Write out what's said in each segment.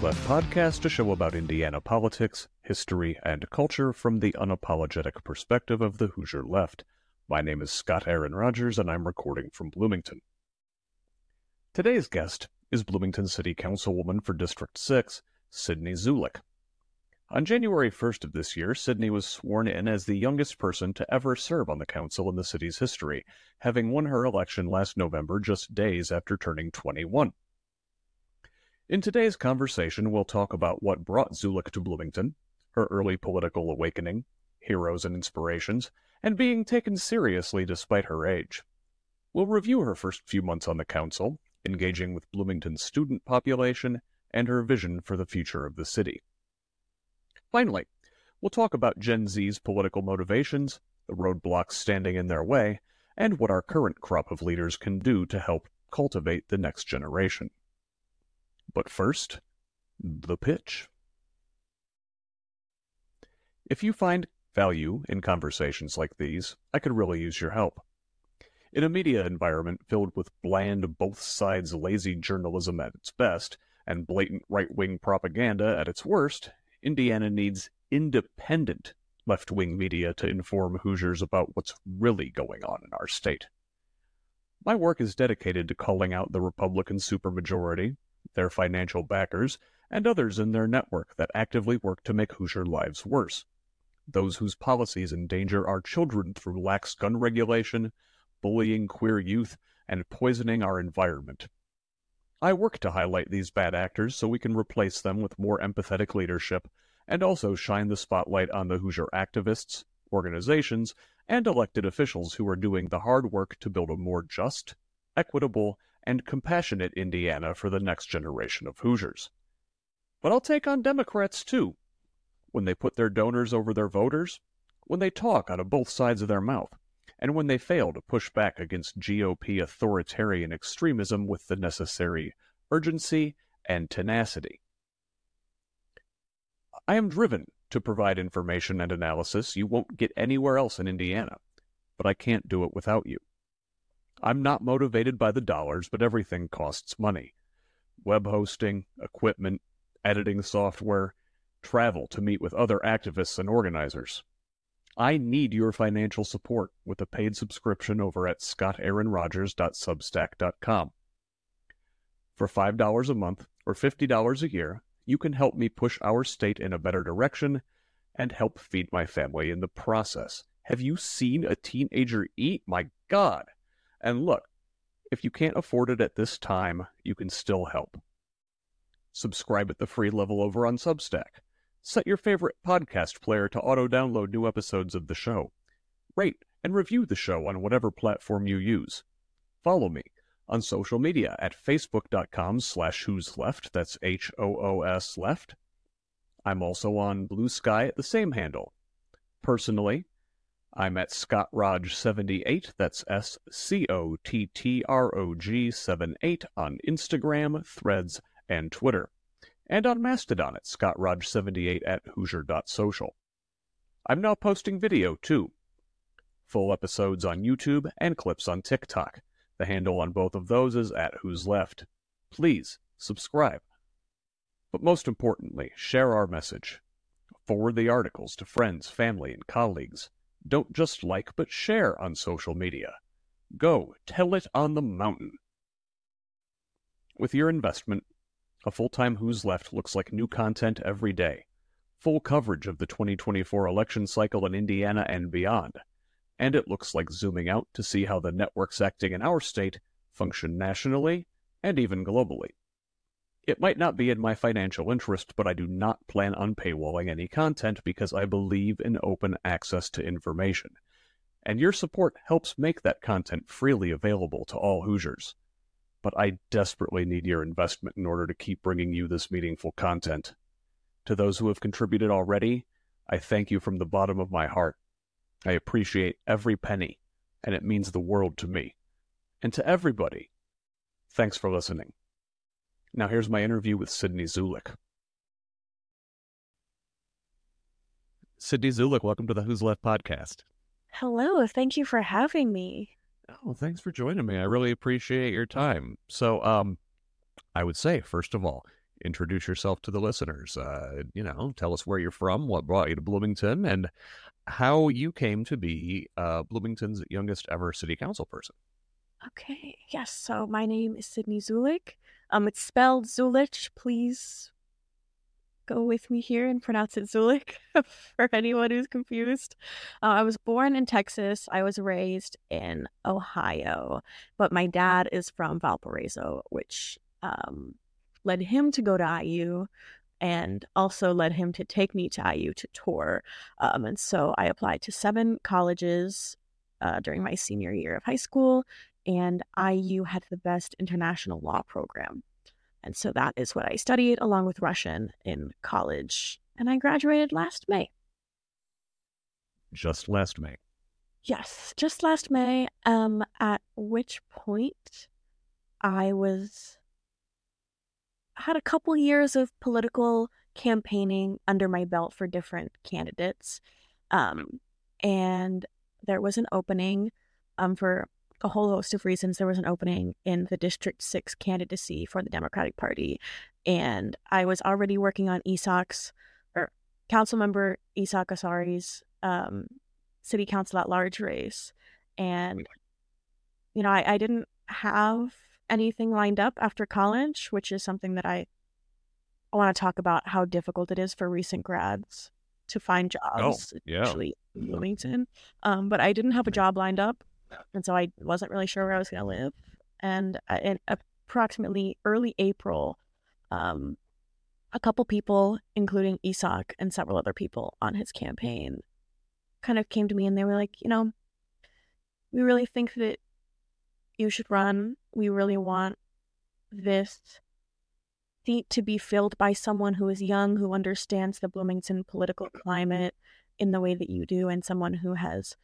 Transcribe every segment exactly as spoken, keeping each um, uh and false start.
Who's Left podcast, a show about Indiana politics, history, and culture from the unapologetic perspective of the Hoosier left. My name is Scott Aaron Rogers, and I'm recording from Bloomington. Today's guest is Bloomington City Councilwoman for District six, Sydney Zulick. On January first of this year, Sydney was sworn in as the youngest person to ever serve on the council in the city's history, having won her election last November just days after turning twenty-one. In today's conversation, we'll talk about what brought Zulick to Bloomington, her early political awakening, heroes and inspirations, and being taken seriously despite her age. We'll review her first few months on the council, engaging with Bloomington's student population, and her vision for the future of the city. Finally, we'll talk about Gen Z's political motivations, the roadblocks standing in their way, and what our current crop of leaders can do to help cultivate the next generation. But first, the pitch. If you find value in conversations like these, I could really use your help. In a media environment filled with bland, both-sides lazy journalism at its best, and blatant right-wing propaganda at its worst, Indiana needs independent left-wing media to inform Hoosiers about what's really going on in our state. My work is dedicated to calling out the Republican supermajority, their financial backers, and others in their network that actively work to make Hoosier lives worse. Those whose policies endanger our children through lax gun regulation, bullying queer youth, and poisoning our environment. I work to highlight these bad actors so we can replace them with more empathetic leadership, and also shine the spotlight on the Hoosier activists, organizations, and elected officials who are doing the hard work to build a more just, equitable, and compassionate Indiana for the next generation of Hoosiers. But I'll take on Democrats, too, when they put their donors over their voters, when they talk out of both sides of their mouth, and when they fail to push back against G O P authoritarian extremism with the necessary urgency and tenacity. I am driven to provide information and analysis you won't get anywhere else in Indiana, but I can't do it without you. I'm not motivated by the dollars, but everything costs money. Web hosting, equipment, editing software, travel to meet with other activists and organizers. I need your financial support with a paid subscription over at scott aaron rogers dot substack dot com. For five dollars a month or fifty dollars a year, you can help me push our state in a better direction and help feed my family in the process. Have you seen a teenager eat? My God! And look, if you can't afford it at this time, you can still help. Subscribe at the free level over on Substack. Set your favorite podcast player to auto-download new episodes of the show. Rate and review the show on whatever platform you use. Follow me on social media at facebook.com slash who's left, that's H O O S left. I'm also on Blue Sky at the same handle. Personally, I'm at Scott Rog seventy-eight, that's S C O T T R O G seventy-eight on Instagram, Threads, and Twitter. And on Mastodon at Scott Rog seventy-eight at Hoosier dot social. I'm now posting video, too. Full episodes on YouTube and clips on TikTok. The handle on both of those is at Who's Left. Please, subscribe. But most importantly, share our message. Forward the articles to friends, family, and colleagues. Don't just like, but share on social media. Go, tell it on the mountain. With your investment, a full-time Who's Left looks like new content every day, full coverage of the twenty twenty-four election cycle in Indiana and beyond, and it looks like zooming out to see how the networks acting in our state function nationally and even globally. It might not be in my financial interest, but I do not plan on paywalling any content because I believe in open access to information, and your support helps make that content freely available to all Hoosiers. But I desperately need your investment in order to keep bringing you this meaningful content. To those who have contributed already, I thank you from the bottom of my heart. I appreciate every penny, and it means the world to me. And to everybody, thanks for listening. Now here's my interview with Sydney Zulick. Sydney Zulick, welcome to the Who's Left podcast. Hello, thank you for having me. Oh, thanks for joining me. I really appreciate your time. So, um, I would say, first of all, introduce yourself to the listeners. Uh, you know, tell us where you're from, what brought you to Bloomington, and how you came to be uh, Bloomington's youngest ever city council person. Okay, yes. So my name is Sydney Zulik. Um, it's spelled Zulich. Please go with me here and pronounce it Zulik for anyone who's confused. Uh, I was born in Texas. I was raised in Ohio, but my dad is from Valparaiso, which um, led him to go to I U and also led him to take me to I U to tour. Um, and so I applied to seven colleges uh, during my senior year of high school, and I U had the best international law program. And so that is what I studied along with Russian in college. And I graduated last May. Just last May. Yes, just last May, um, at which point I was had a couple years of political campaigning under my belt for different candidates. Um, and there was an opening um, for a whole host of reasons. There was an opening in the District six candidacy for the Democratic Party. And I was already working on Isak's, or Councilmember Isak Asari's um, city council at large race. And, you know, I, I didn't have anything lined up after college, which is something that I, I want to talk about how difficult it is for recent grads to find jobs, oh, yeah. especially in Bloomington. Um, but I didn't have a job lined up, and so I wasn't really sure where I was going to live. And uh, in approximately early April, um, a couple people, including Isak and several other people on his campaign, kind of came to me and they were like, you know, we really think that you should run. We really want this seat to be filled by someone who is young, who understands the Bloomington political climate in the way that you do, and someone who has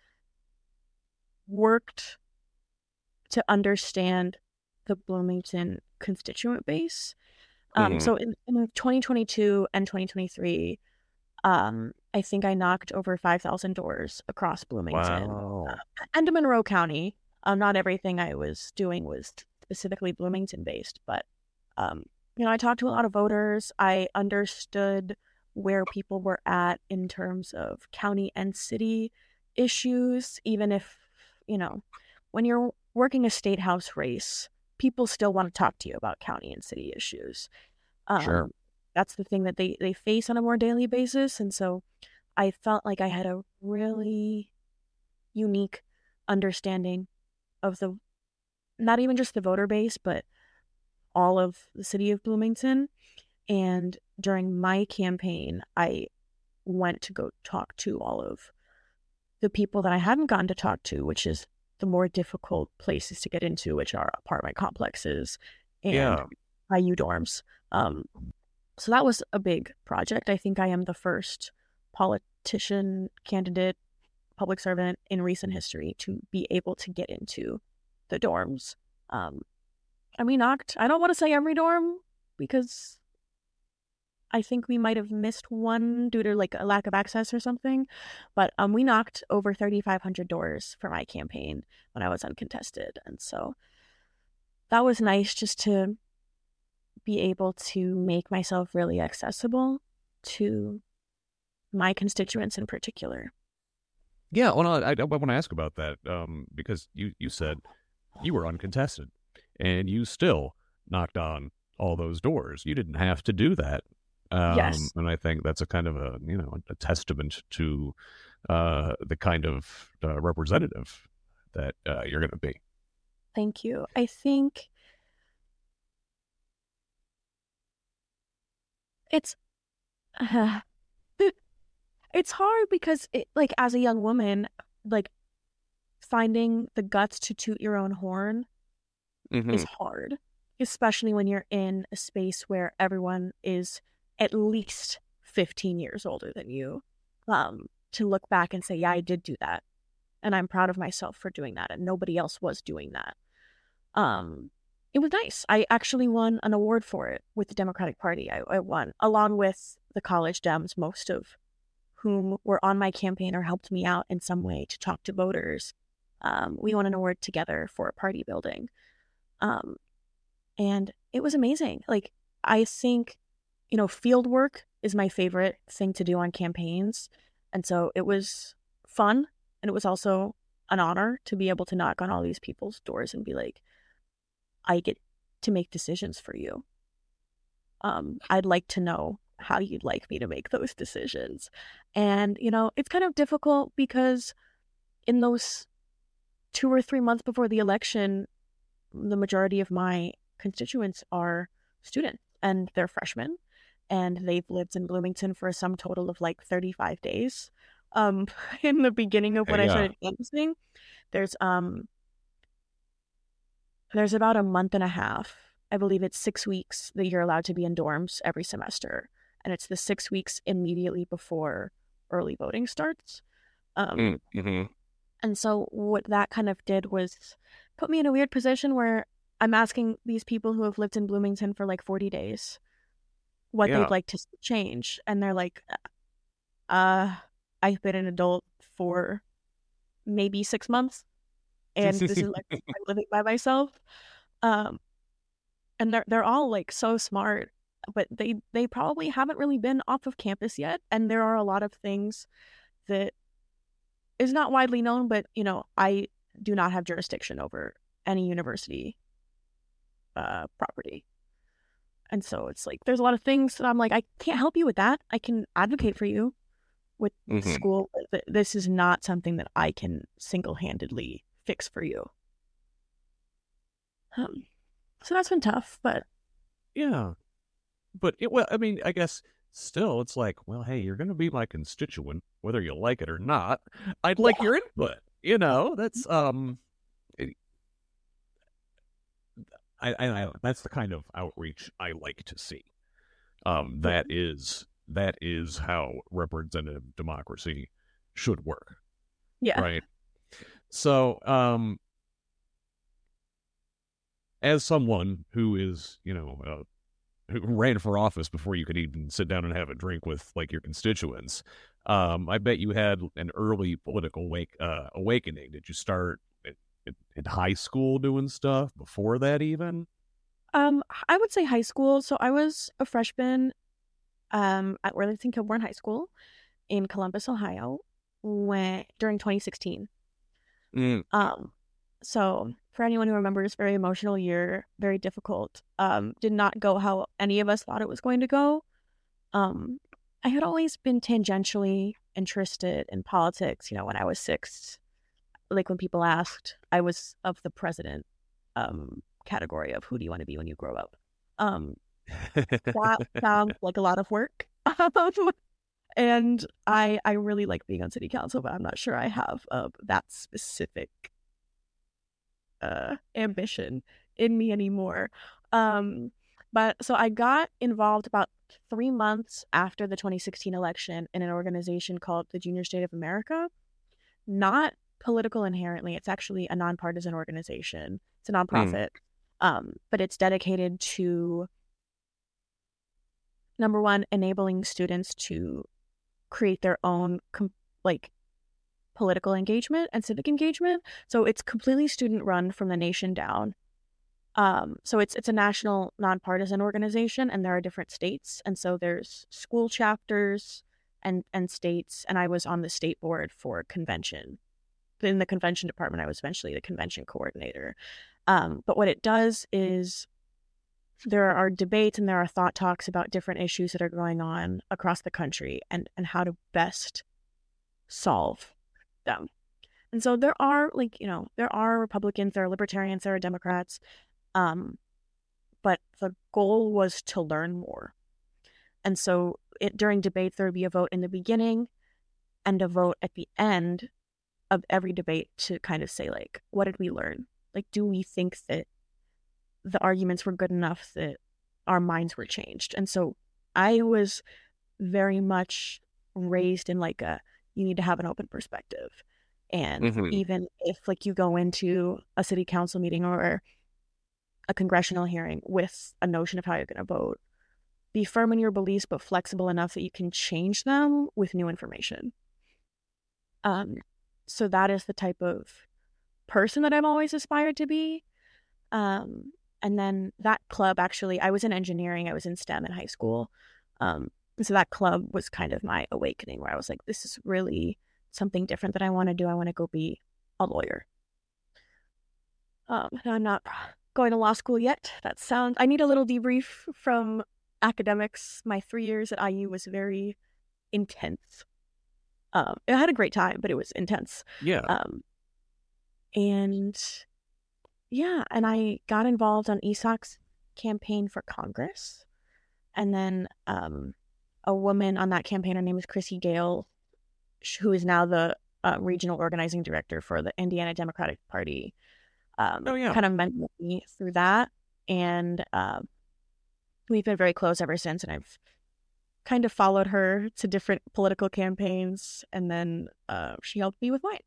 worked to understand the Bloomington constituent base. Um, Mhm. So in, in twenty twenty-two and twenty twenty-three, um, I think I knocked over five thousand doors across Bloomington Wow. uh, and Monroe County. Um, not everything I was doing was specifically Bloomington based, but um, you know, I talked to a lot of voters. I understood where people were at in terms of county and city issues, even if, you know, when you're working a state house race, people still want to talk to you about county and city issues. Um, Sure. That's the thing that they, they face on a more daily basis. And so I felt like I had a really unique understanding of the, not even just the voter base, but all of the city of Bloomington. And during my campaign, I went to go talk to all of the people that I hadn't gotten to talk to, which is the more difficult places to get into, which are apartment complexes and Yeah. I U dorms. Um, so that was a big project. I think I am the first politician, candidate, public servant in recent history to be able to get into the dorms. Um, and we knocked, I don't want to say every dorm, because I think we might have missed one due to like a lack of access or something. But um, we knocked over thirty-five hundred doors for my campaign when I was uncontested. And so that was nice, just to be able to make myself really accessible to my constituents in particular. Yeah, well, I, I, I want to ask about that um, because you, you said you were uncontested and you still knocked on all those doors. You didn't have to do that. Um, Yes. And I think that's a kind of a, you know, a testament to uh, the kind of uh, representative that uh, you're going to be. Thank you. I think it's uh, it's hard because it, like, as a young woman, like, finding the guts to toot your own horn Mm-hmm. is hard, especially when you're in a space where everyone is at least fifteen years older than you. Um, to look back and say, yeah, I did do that, and I'm proud of myself for doing that, and nobody else was doing that. Um, it was nice. I actually won an award for it with the Democratic Party. I, I won, along with the college Dems, most of whom were on my campaign or helped me out in some way to talk to voters. Um, we won an award together for party building. Um, and it was amazing. Like, I think you know, field work is my favorite thing to do on campaigns. And so it was fun. And it was also an honor to be able to knock on all these people's doors and be like, I get to make decisions for you. Um, I'd like to know how you'd like me to make those decisions. And, you know, it's kind of difficult because in those two or three months before the election, the majority of my constituents are students and they're freshmen and they've lived in Bloomington for a sum total of like thirty-five days. Um, in the beginning of when Yeah. I started canvassing, there's um there's about a month and a half. I believe it's six weeks that you're allowed to be in dorms every semester. And it's the six weeks immediately before early voting starts. Um, Mm-hmm. and so what that kind of did was put me in a weird position where I'm asking these people who have lived in Bloomington for like forty days what Yeah. they'd like to see change. And they're like, uh, I've been an adult for maybe six months. And this is like I'm living by myself. Um, and they're they're all like so smart, but they they probably haven't really been off of campus yet. And there are a lot of things that is not widely known, but you know, I do not have jurisdiction over any university uh, property. And so it's like there's a lot of things that I'm like, I can't help you with that. I can advocate for you with Mhm. school. But this is not something that I can single-handedly fix for you. Um, so that's been tough, but Yeah. But, it, well, I mean, I guess still it's like, well, hey, you're going to be my constituent, whether you like it or not. I'd like Yeah. your input. You know, that's, um, it, I, I, I, that's the kind of outreach I like to see. Um, that is, that is how representative democracy should work. yeah. Right. So, um, as someone who is, you know, uh, who ran for office before you could even sit down and have a drink with like your constituents, um, I bet you had an early political wake, uh, awakening. Did you start at, at, at high school doing stuff before that even? Um, I would say high school. So I was a freshman um, at Worthington Kilbourne High School in Columbus, Ohio, when during twenty sixteen. Mm. Um, so for anyone who remembers, very emotional year, very difficult. Um, did not go how any of us thought it was going to go. Um, I had always been tangentially interested in politics. You know, when I was six, like when people asked, I was of the president um, category of who do you want to be when you grow up. Um, that sounds like a lot of work. And I I really like being on city council, but I'm not sure I have uh, that specific uh, ambition in me anymore. Um, but so I got involved about three months after the twenty sixteen election in an organization called the Junior State of America. Not political inherently. It's actually a nonpartisan organization. It's a nonprofit, mm. um, but it's dedicated to, number one, enabling students to create their own com- like political engagement and civic engagement. So it's completely student run from the nation down. Um, so it's it's a national nonpartisan organization, and there are different states, and so there's school chapters and and states. And I was on the state board for convention. In the convention department, I was eventually the convention coordinator. Um, but what it does is there are debates and there are thought talks about different issues that are going on across the country and, and how to best solve them. And so there are, like, you know, there are Republicans, there are Libertarians, there are Democrats. Um, but the goal was to learn more. And so it, during debates, there would be a vote in the beginning and a vote at the end of every debate to kind of say, like, what did we learn? Like, do we think that the arguments were good enough that our minds were changed? And so I was very much raised in like a, you need to have an open perspective. And mm-hmm. even if like you go into a city council meeting or a congressional hearing with a notion of how you're going to vote, be firm in your beliefs, but flexible enough that you can change them with new information. Um, so that is the type of person that I've always aspired to be. Um, And then that club, actually, I was in engineering. I was in STEM in high school. Um, so that club was kind of my awakening, where I was like, this is really something different that I want to do. I want to go be a lawyer. Um, I'm not going to law school yet. That sounds, I need a little debrief from academics. My three years at I U was very intense. Um, I had a great time, but it was intense. Yeah. Um, and yeah, and I got involved on ESOC's campaign for Congress. And then um, a woman on that campaign, her name is Chrissy Gale, who is now the uh, regional organizing director for the Indiana Democratic Party. Um, oh, yeah. Kind of mentored me through that. And uh, we've been very close ever since. And I've kind of followed her to different political campaigns. And then uh, she helped me with mine.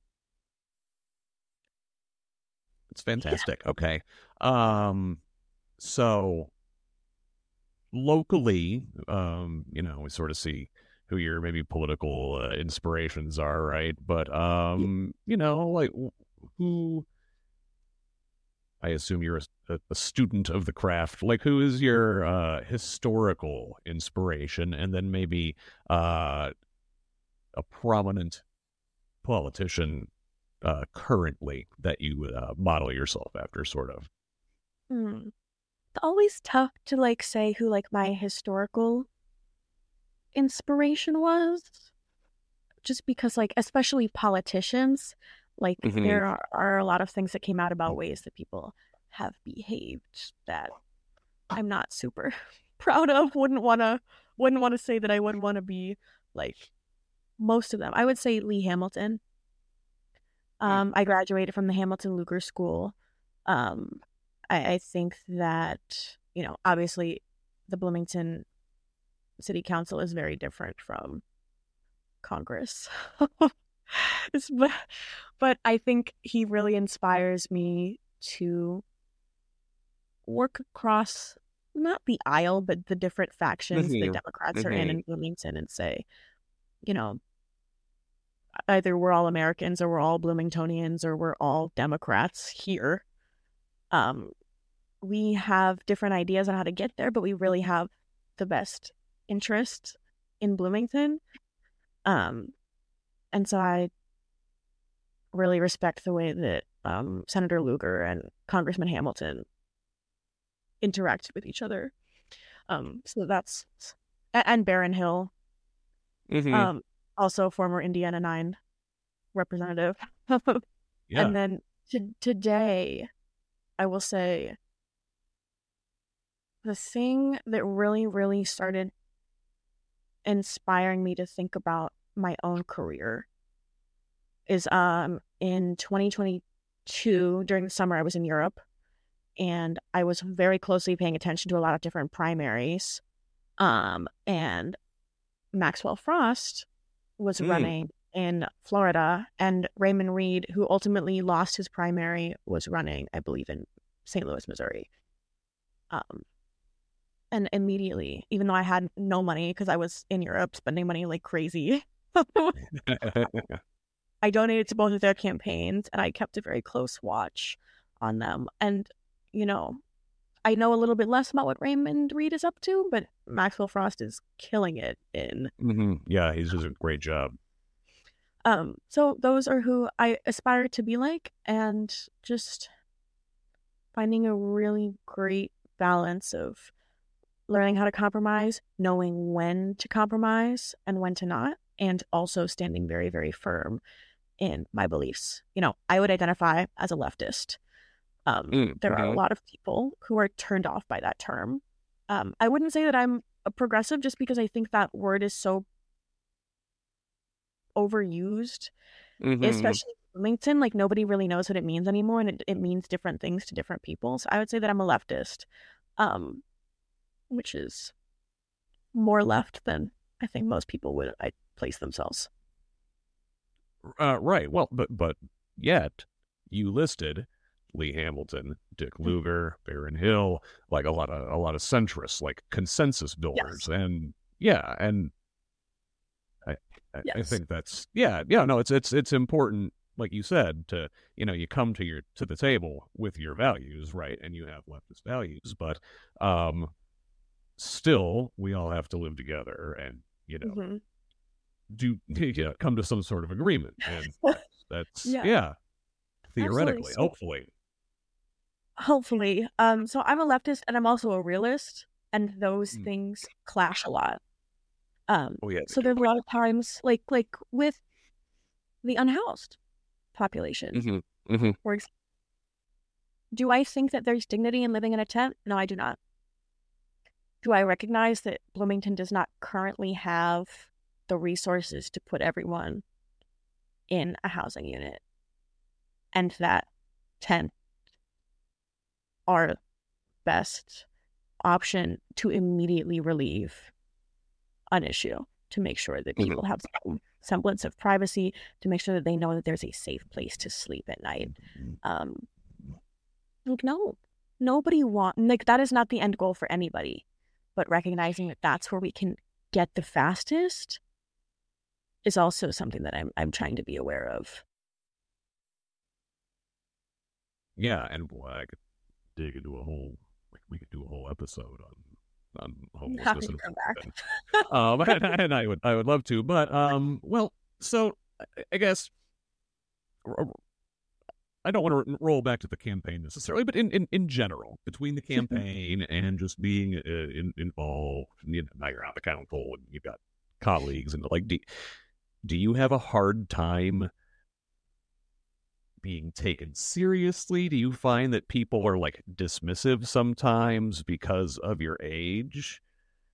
It's fantastic. Yeah. Okay. Um, so locally, um, you know, we sort of see who your maybe political uh, inspirations are, right? But, um, you know, like who, I assume you're a, a student of the craft, like who is your uh, historical inspiration? And then maybe uh, a prominent politician uh, currently that you uh, model yourself after, sort of. Hmm. It's always tough to like say who like my historical inspiration was, just because like especially politicians, like mm-hmm. there are, are a lot of things that came out about ways that people have behaved that I'm not super proud of. Wouldn't want to wouldn't want to say that I wouldn't want to be like most of them. I would say Lee Hamilton. Um, I graduated from the Hamilton Lugar School. Um, I, I think that, you know, obviously the Bloomington City Council is very different from Congress. it's, but, but I think he really inspires me to work across, not the aisle, but the different factions mm-hmm. the Democrats mm-hmm. are in in Bloomington and say, you know, either we're all Americans or we're all Bloomingtonians or we're all Democrats here. Um, we have different ideas on how to get there, but we really have the best interest in Bloomington. Um, and so I really respect the way that um, Senator Lugar and Congressman Hamilton interact with each other. Um, so that's, and Baron Hill. Mm-hmm. Um, also former Indiana nine representative. yeah. And then to, today, I will say the thing that really, really started inspiring me to think about my own career is um in twenty twenty-two, during the summer, I was in Europe, and I was very closely paying attention to a lot of different primaries. Um, and Maxwell Frost was mm. running in Florida, and Raymond Reed, who ultimately lost his primary, was running, I believe, in Saint Louis, Missouri. Um, and immediately, even though I had no money because I was in Europe spending money like crazy, I donated to both of their campaigns, and I kept a very close watch on them. And, you know, I know a little bit less about what Raymond Reed is up to, but Maxwell Frost is killing it in. Mm-hmm. Yeah, he's doing a great job. Um, so those are who I aspire to be like, and just finding a really great balance of learning how to compromise, knowing when to compromise and when to not, and also standing very, very firm in my beliefs. You know, I would identify as a leftist. Um, mm, there okay. are a lot of people who are turned off by that term. Um, I wouldn't say that I'm a progressive just because I think that word is so overused, mm-hmm. especially in Bloomington. Like, nobody really knows what it means anymore, and it, it means different things to different people. So I would say that I'm a leftist, um, which is more left than I think most people would I place themselves. Uh, right. Well, but but yet you listed Lee Hamilton, Dick Lugar, Baron Hill, like a lot of a lot of centrists, like consensus builders, yes. and yeah, and I I, yes. I think that's yeah yeah no, it's it's it's important, like you said, to you know you come to your to the table with your values, right, and you have leftist values, but um, still, we all have to live together and, you know, Mm-hmm. do you know, come to some sort of agreement. And that's, Yeah. yeah, theoretically, Absolutely. So- hopefully. Hopefully. Um, so I'm a leftist and I'm also a realist, and those Mm. things clash a lot. Um, Oh, yeah. they so do. there's a lot of times, like like with the unhoused population, Mhm, mhm. for example. Do I think that there's dignity in living in a tent? No, I do not. Do I recognize that Bloomington does not currently have the resources to put everyone in a housing unit, and that tent are best option to immediately relieve an issue, to make sure that Mhm. people have some semblance of privacy, to make sure that they know that there's a safe place to sleep at night. Um, like, no, nobody want like that is not the end goal for anybody, but recognizing that that's where we can get the fastest is also something that I'm I'm trying to be aware of. Yeah, and boy, I could dig into a whole, we could do a whole episode on on homelessness Happy to and come back. um, and, and I would I would love to, but um, well, so I- I guess I don't want to roll back to the campaign necessarily, but in, in, in general, between the campaign and just being uh, in, involved, you know, now you're on the council and you've got colleagues, and like, do, do you have a hard time being taken seriously? Do you find that people are like dismissive sometimes because of your age?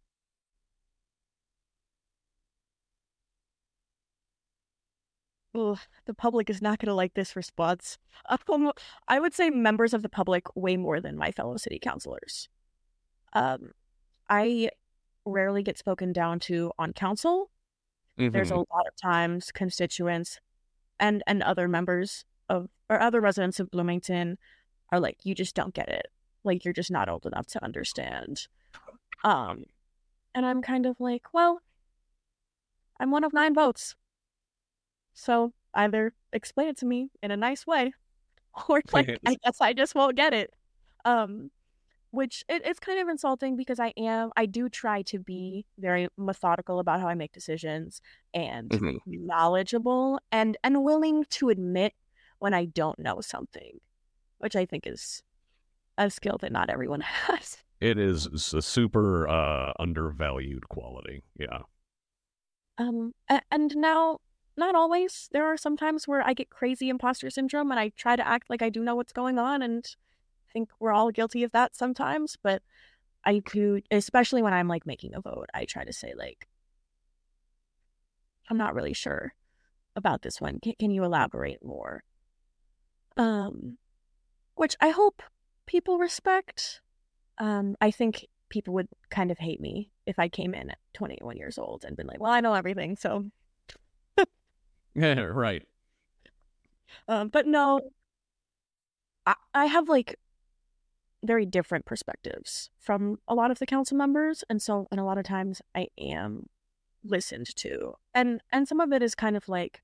Ugh, the public is not going to like this response. Um, I would say members of the public way more than my fellow city councilors. Um, I rarely get spoken down to on council. Mm-hmm. There's a lot of times constituents and and other members of or other residents of Bloomington are like, you just don't get it. Like, you're just not old enough to understand. Um, and I'm kind of like, well, I'm one of nine votes. So either explain it to me in a nice way, or like, I guess I just won't get it. Um, which it, it's kind of insulting because I am, I do try to be very methodical about how I make decisions and Mhm. knowledgeable and, and willing to admit when I don't know something, which I think is a skill that not everyone has. It is a super uh, undervalued quality. Yeah. Um, a- and now, not always. There are some times where I get crazy imposter syndrome and I try to act like I do know what's going on, and I think we're all guilty of that sometimes. But I do, especially when I'm like making a vote, I try to say like, I'm not really sure about this one. Can, can you elaborate more? Um, which I hope people respect. Um, I think people would kind of hate me if I came in at twenty-one years old and been like, well, I know everything, so. Yeah, right. Um, but no, I, I have like very different perspectives from a lot of the council members, and so and a lot of times I am listened to, and and some of it is kind of like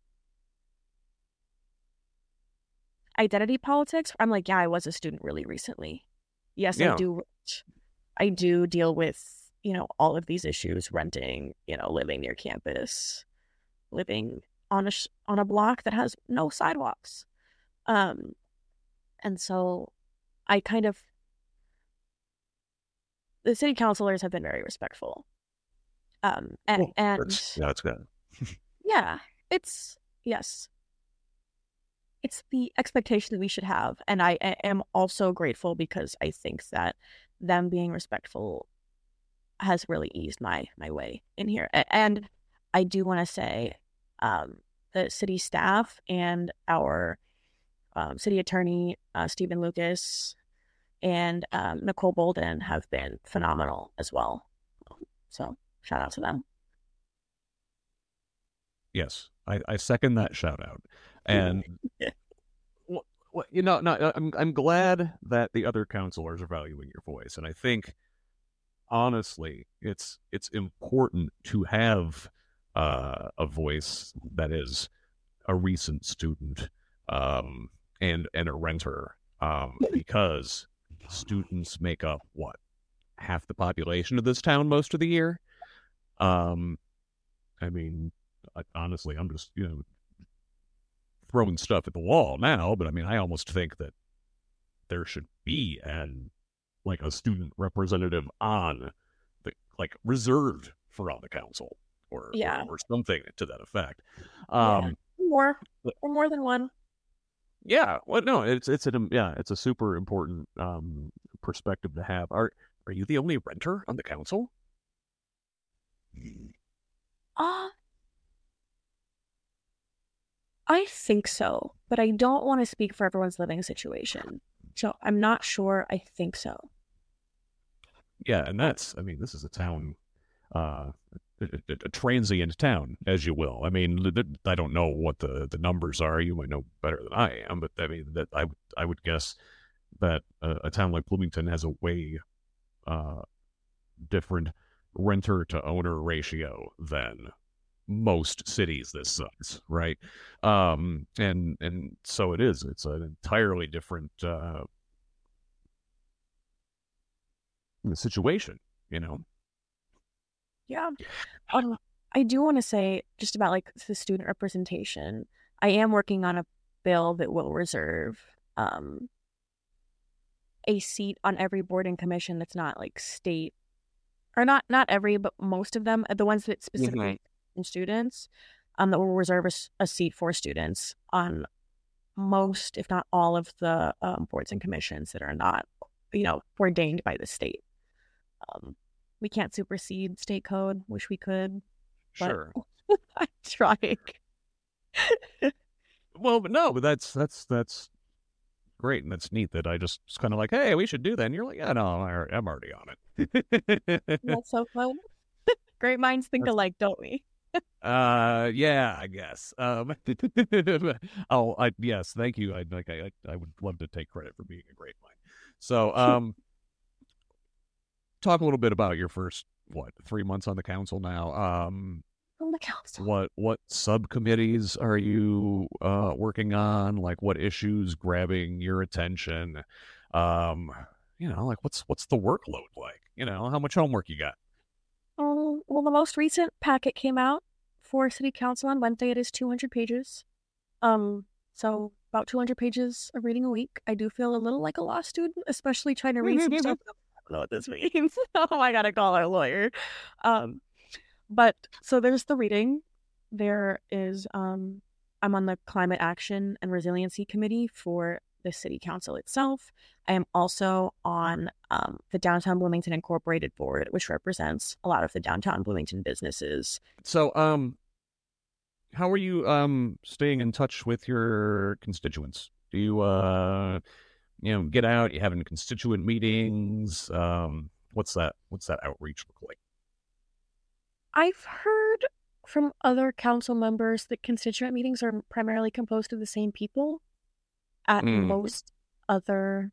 identity politics. I'm like, yeah, I was a student really recently. Yes, Yeah. I do. I do deal with, you know, all of these issues: renting, you know, living near campus, living on a sh- on a block that has no sidewalks. Um, and so I kind of, the city councilors have been very respectful. Um, and, Well, and that's, yeah, that's good. yeah, it's, yes, it's the expectation that we should have. And I, I am also grateful because I think that them being respectful has really eased my, my way in here. A- And I do want to say, um, the city staff and our um, city attorney, uh, Stephen Lucas, and um, Nicole Bolden have been phenomenal as well. So shout out to them. Yes, I, I second that shout out. And well, well, you know, no, I'm I'm glad that the other counselors are valuing your voice, and I think honestly, it's it's important to have uh, a voice that is a recent student um, and and a renter, um, because students make up what half the population of this town most of the year. Um, I mean, I, honestly, I'm just, you know, throwing stuff at the wall now, but I mean, I almost think that there should be an, like a student representative on the, like reserved for on the council or, Yeah. or, or something to that effect. Yeah. Um, More or more than one. Yeah, well, no, it's it's a yeah, it's a super important um, perspective to have. Are are you the only renter on the council? Uh, I think so, but I don't want to speak for everyone's living situation. So I'm not sure. I think so. Yeah, and that's, I mean, this is a town, uh, a, a, a transient town, as you will. I mean, I don't know what the, the numbers are. You might know better than I am, but I mean, that I, I would guess that a, a town like Bloomington has a way uh, different renter to owner ratio than most cities this size, right? Um, and and so it is. It's an entirely different uh, situation, you know. Yeah. Um, I do want to say just about like the student representation. I am working on a bill that will reserve um, a seat on every board and commission that's not like state, or not not every, but most of them, the ones that specifically in students, um, that will reserve a, a seat for students on most, if not all, of the um, boards and commissions that are not, you know, ordained by the state. Um, we can't supersede state code. Wish we could. Sure. I'm trying. Well, but no, but that's that's that's great, and that's neat. That I just was kind of like, hey, we should do that. And you're like, yeah, no, I'm already on it. That's so fun. Great minds think that's... alike, don't we? uh, yeah, I guess. Um, oh, I yes, thank you. I like, I I would love to take credit for being a great mind. So, um. Talk a little bit about your first, what, three months on the council now. Um, on the council. What what subcommittees are you uh, working on? Like, what issues grabbing your attention? Um, you know, like what's what's the workload like? You know, how much homework you got? Um, well, the most recent packet came out for City Council on Wednesday. It is two hundred pages. Um, so about two hundred pages of reading a week. I do feel a little like a law student, especially trying to read some stuff. I don't know what this means. Oh, I gotta call our lawyer. Um, but so there's the reading. There is um, I'm on the Climate Action and Resiliency Committee for the City Council itself. I am also on um, the Downtown Bloomington Incorporated Board, which represents a lot of the downtown Bloomington businesses. So, um, how are you um staying in touch with your constituents? Do you uh you know, get out, you having constituent meetings? Um, what's that, what's that outreach look like? I've heard from other council members that constituent meetings are primarily composed of the same people at mm. most other,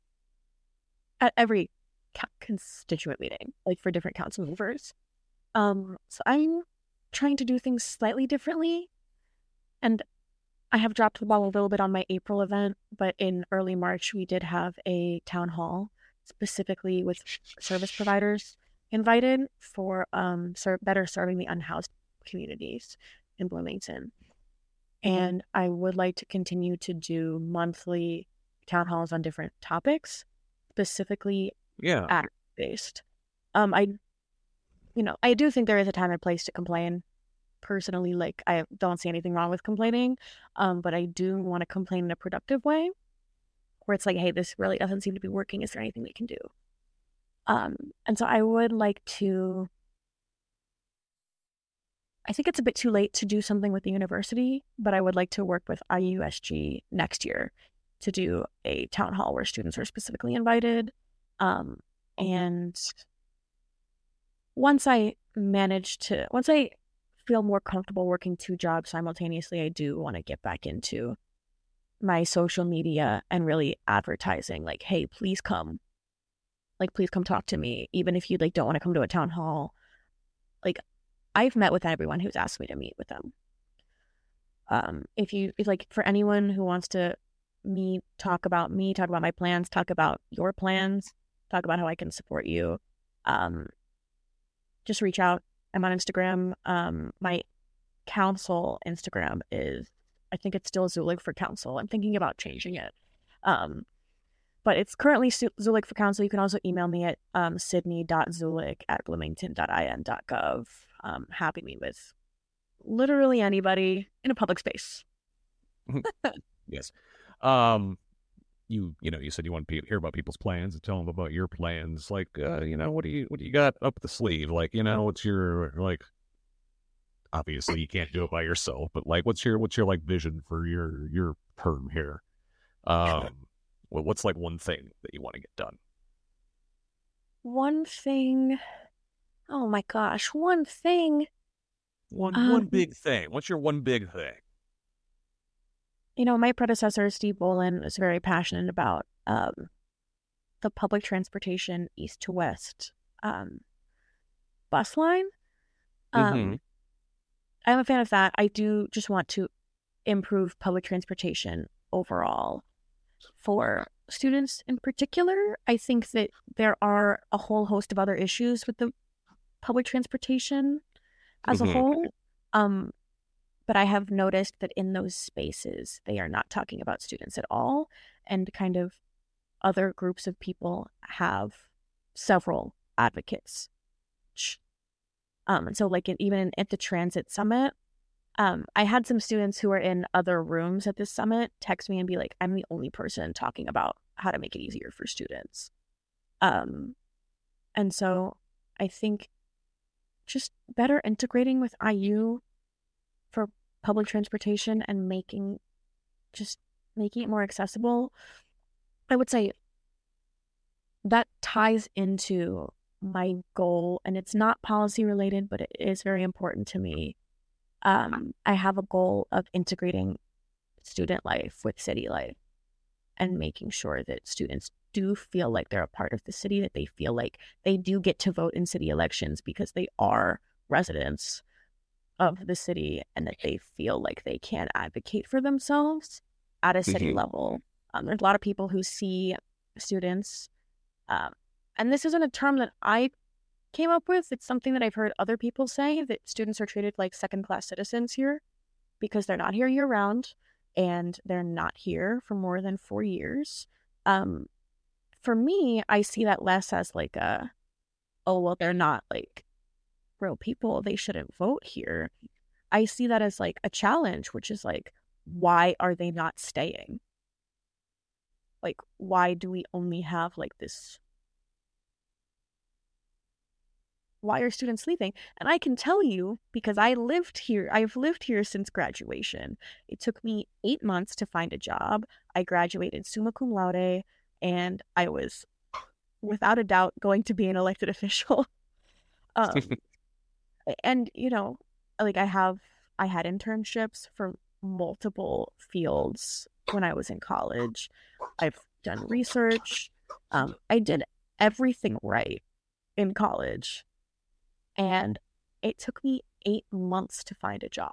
at every ca- constituent meeting, like for different council members. Um, so I'm trying to do things slightly differently. And I have dropped the ball a little bit on my April event, but in early March, we did have a town hall specifically with service providers invited for um ser- better serving the unhoused communities in Bloomington. And I would like to continue to do monthly town halls on different topics, specifically yeah. act-based. Um, I, you know, I do think there is a time and place to complain. Personally, like, I don't see anything wrong with complaining, um, but I do want to complain in a productive way, where it's like, hey, this really doesn't seem to be working. Is there anything we can do? Um, and so I would like to, I think it's a bit too late to do something with the university, but I would like to work with I U S G next year to do a town hall where students are specifically invited. Um, and once I manage to, once I feel more comfortable working two jobs simultaneously, I do want to get back into my social media and really advertising, like, hey, please come, like, please come talk to me, even if you like don't want to come to a town hall. Like, I've met with everyone who's asked me to meet with them. Um, if you if like for anyone who wants to meet, talk about me, talk about my plans, talk about your plans, talk about how I can support you, um, just reach out. I'm on Instagram. Um, my council Instagram is, I think it's still Zulik for Council. I'm thinking about changing it. Um, but it's currently Zulik for Council. You can also email me at um, sydney dot zulik at bloomington dot i n dot gov. Um, happy to meet with literally anybody in a public space. Yes. Um, you you know, you said you want to hear about people's plans and tell them about your plans. Like, uh, you know, what do you what do you got up the sleeve? Like, you know, what's your, like, obviously you can't do it by yourself, but like, what's your what's your like vision for your your term here? Um, well, what's like one thing that you want to get done? One thing. Oh my gosh, one thing. One um, one big thing. What's your one big thing? You know, my predecessor, Steve Bolin, was very passionate about um, the public transportation east to west um, bus line. Um, mm-hmm. I'm a fan of that. I do just want to improve public transportation overall for students in particular. I think that there are a whole host of other issues with the public transportation as mm-hmm. a whole. Um, but I have noticed that in those spaces, they are not talking about students at all. And kind of other groups of people have several advocates. Um, and so like in, even at the Transit Summit, um, I had some students who were in other rooms at this summit text me and be like, I'm the only person talking about how to make it easier for students. Um, and so I think just better integrating with I U for public transportation and making just making it more accessible. I would say that ties into my goal, and it's not policy related, but it is very important to me. Um, I have a goal of integrating student life with city life and making sure that students do feel like they're a part of the city, that they feel like they do get to vote in city elections because they are residents of the city, and that they feel like they can advocate for themselves at a city mm-hmm. level. Um, there's a lot of people who see students, um, and this isn't a term that I came up with. It's something that I've heard other people say, that students are treated like second-class citizens here because they're not here year-round and they're not here for more than four years. Um, for me, I see that less as like a, oh, well, they're not like real people, they shouldn't vote here. I see that as like a challenge, which is like, why are they not staying? Like, why do we only have like this? Why are students leaving? And I can tell you, because I lived here, I've lived here since graduation. It took me eight months to find a job. I graduated summa cum laude, and I was, without a doubt, going to be an elected official. um, and, you know, like I have, I had internships for multiple fields when I was in college. I've done research. Um, I did everything right in college. And it took me eight months to find a job.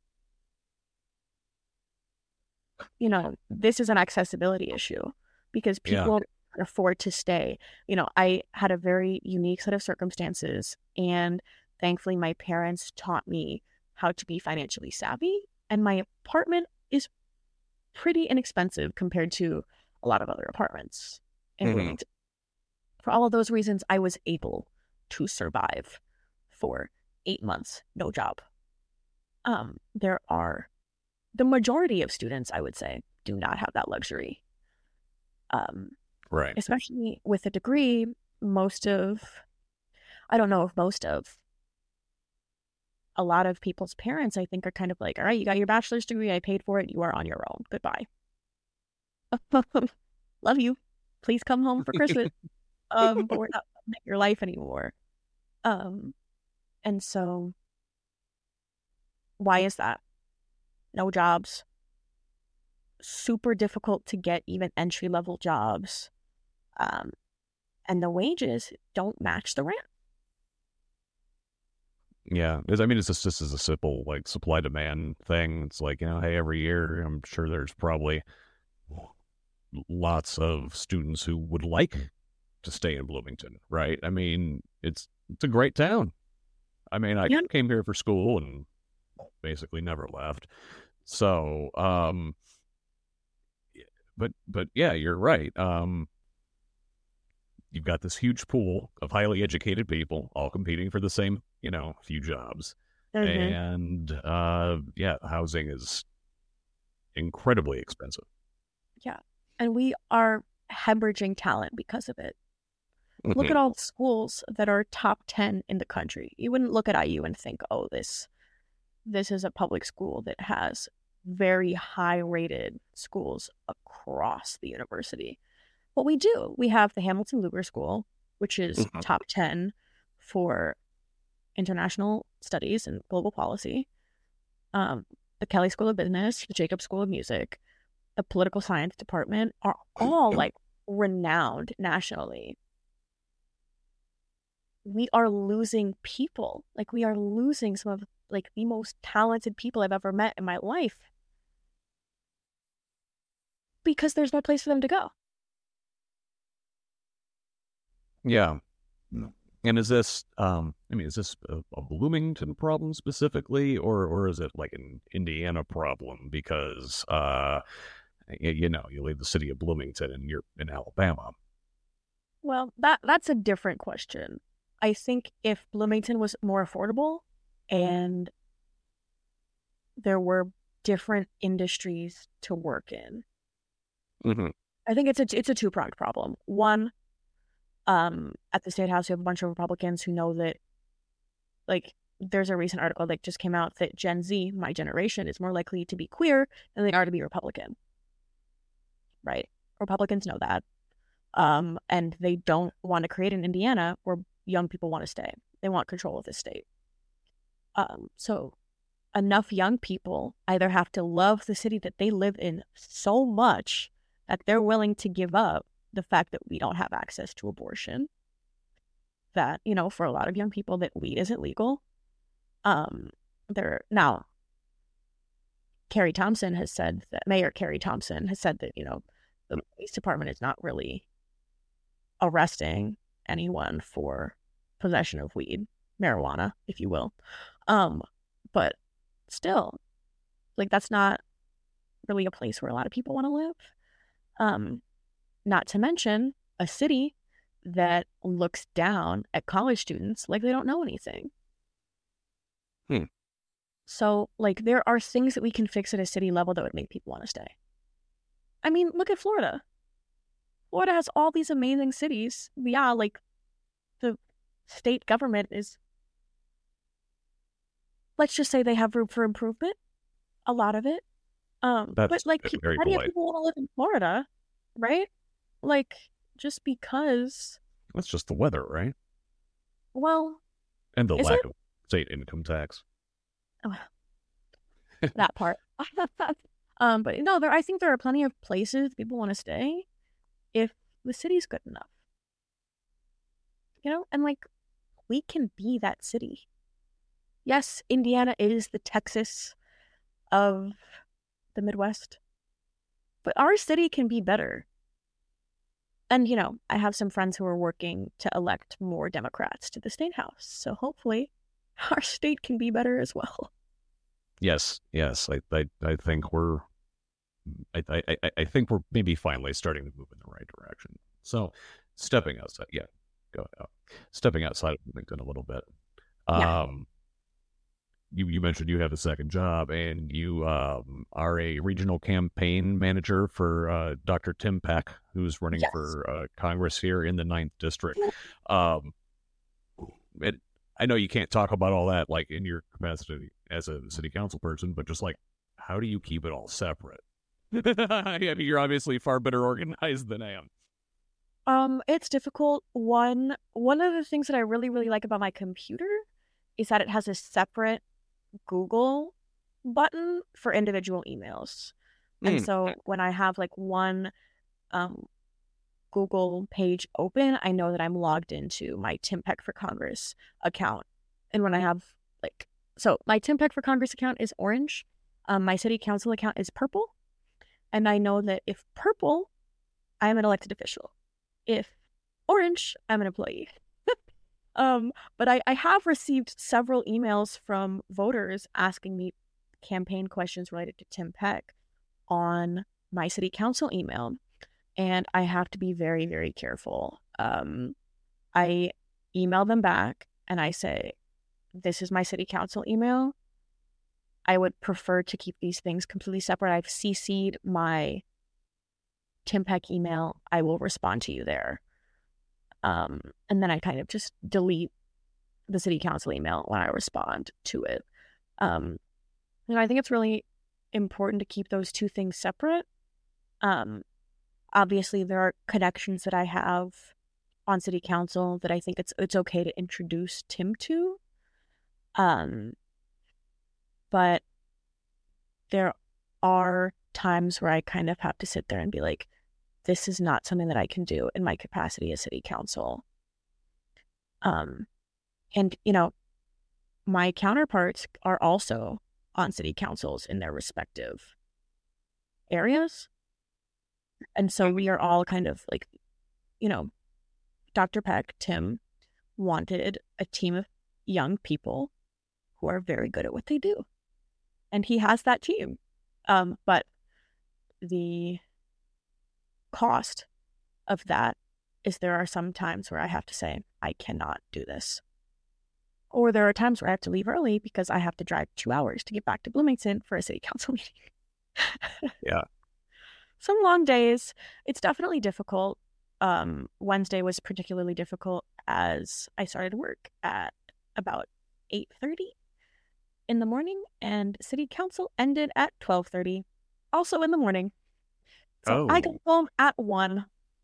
You know, this is an accessibility issue because people yeah. can't afford to stay. You know, I had a very unique set of circumstances, and thankfully my parents taught me how to be financially savvy. And my apartment is pretty inexpensive compared to a lot of other apartments in mm-hmm. Bloomington. For all of those reasons, I was able to survive for eight months, no job. Um, there are, the majority of students, I would say, do not have that luxury. Um, right. Especially with a degree, most of, I don't know if most of, a lot of people's parents, I think, are kind of like, all right, you got your bachelor's degree, I paid for it, you are on your own, goodbye. Love you. Please come home for Christmas. um, but we're not in your life anymore. Um, and so, why is that? No jobs. Super difficult to get even entry-level jobs. Um, and the wages don't match the rent. Yeah, I mean, it's just this is a simple like supply demand thing. It's like, you know, hey, every year I'm sure there's probably lots of students who would like to stay in Bloomington, right? I mean, it's it's a great town. I mean, I Yeah. came here for school and basically never left. So, um, but but yeah, you're right. Um, you've got this huge pool of highly educated people all competing for the same, you know, few jobs, Mm-hmm. and uh, yeah, housing is incredibly expensive. Yeah. And we are hemorrhaging talent because of it. Look Mm-hmm. at all the schools that are top ten in the country. You wouldn't look at I U and think, oh, this this is a public school that has very high rated schools across the university. But we do. We have the Hamilton Luger School, which is Mm-hmm. top ten for international studies and global policy. Um, the Kelly School of Business, the Jacobs School of Music, the political science department are all like renowned nationally. We are losing people. Like we are losing some of like the most talented people I've ever met in my life because there's no place for them to go. Yeah. And is this, um, I mean, is this a, a Bloomington problem specifically, or or is it like an Indiana problem? Because, uh, you, you know, you leave the city of Bloomington and you're in Alabama. Well, that that's a different question. I think if Bloomington was more affordable and there were different industries to work in, Mm-hmm. I think it's a it's a two pronged problem. One, um, at the state house, you have a bunch of Republicans who know that, like, there's a recent article that just came out that Gen Z, my generation, is more likely to be queer than they are to be Republican. Right? Republicans know that. Um, and they don't want to create an Indiana where young people want to stay. They want control of the state. Um, so enough young people either have to love the city that they live in so much that they're willing to give up the fact that we don't have access to abortion. That, you know, for a lot of young people, that weed isn't legal. Um, there now, Carrie Thompson has said that Mayor Carrie Thompson has said that, you know, the police department is not really arresting anyone for possession of weed, marijuana, if you will. Um, but still, like, that's not really a place where a lot of people want to live. Um, not to mention a city that looks down at college students like they don't know anything. Hmm. So, like, there are things that we can fix at a city level that would make people want to stay. I mean, look at Florida. Florida has all these amazing cities. Yeah, like, the state government is, let's just say they have room for improvement. A lot of it. Um, That's but, like, very plenty of polite. people want to live in Florida, right? Like, just because, That's just the weather, right? well, And the is lack it? of state income tax. Oh, that part. um, but no, there. I think there are plenty of places people want to stay if the city's good enough. You know, and like, we can be that city. Yes, Indiana is the Texas of the Midwest, but our city can be better. And, you know, I have some friends who are working to elect more Democrats to the state house. So hopefully our state can be better as well. Yes, yes. I, I, I think we're, I, I, I- I think we're maybe finally starting to move in the right direction. So, stepping outside, yeah, go ahead. Stepping outside of Bloomington a little bit. Yeah. Um, you, you mentioned you have a second job, and you um, are a regional campaign manager for uh, Doctor Tim Peck, who's running Yes. for uh, Congress here in the ninth District. Um, it, I know you can't talk about all that like in your capacity as a city council person, but just like, how do you keep it all separate? I mean, you're obviously far better organized than I am. Um, it's difficult. One one of the things that I really, really like about my computer is that it has a separate Google button for individual emails. And Mm. so when I have like one um, Google page open, I know that I'm logged into my Tim Peck for Congress account. And when I have like, so my Tim Peck for Congress account is orange. Um, my city council account is purple. And I know that if purple, I am an elected official. If orange, I'm an employee. um, but I, I have received several emails from voters asking me campaign questions related to Tim Peck on my city council email. And I have to be very, very careful. Um, I email them back and I say, this is my city council email. I would prefer to keep these things completely separate. I've C C'd my Tim Peck email. I will respond to you there. Um, and then I kind of just delete the city council email when I respond to it. Um, and I think it's really important to keep those two things separate. Um, obviously, there are connections that I have on city council that I think it's it's okay to introduce Tim to. Um, but there are times where I kind of have to sit there and be like, this is not something that I can do in my capacity as city council. Um, and, you know, my counterparts are also on city councils in their respective areas. And so we are all kind of like, you know, Doctor Peck, Tim, wanted a team of young people who are very good at what they do. And he has that team. Um, but the cost of that is there are some times where I have to say, I cannot do this. Or there are times where I have to leave early because I have to drive two hours to get back to Bloomington for a city council meeting. Yeah. Some long days. It's definitely difficult. Um, Wednesday was particularly difficult as I started work at about eight thirty in the morning, and city council ended at twelve thirty, also in the morning. So oh. I got home at one.